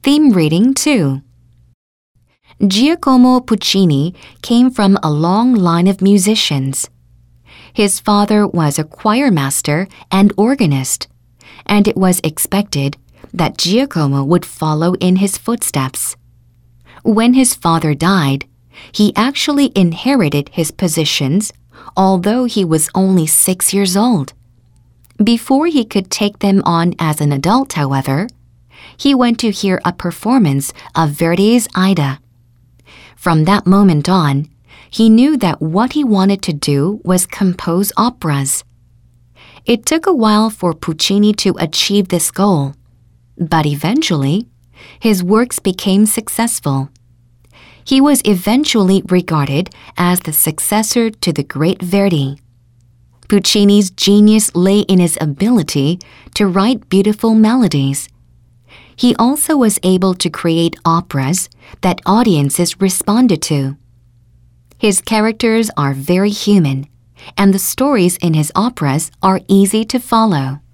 Theme reading 2. Giacomo Puccini came from a long line of musicians. His father was a choir master and organist, and it was expected that Giacomo would follow in his footsteps. When his father died, he actually inherited his positions, although he was only 6 years old. Before he could take them on as an adult, however, he went to hear a performance of Verdi's Aida. From that moment on, he knew that what he wanted to do was compose operas. It took a while for Puccini to achieve this goal, but eventually, his works became successful. He was eventually regarded as the successor to the great Verdi. Puccini's genius lay in his ability to write beautiful melodies. He also was able to create operas that audiences responded to. His characters are very human, and the stories in his operas are easy to follow.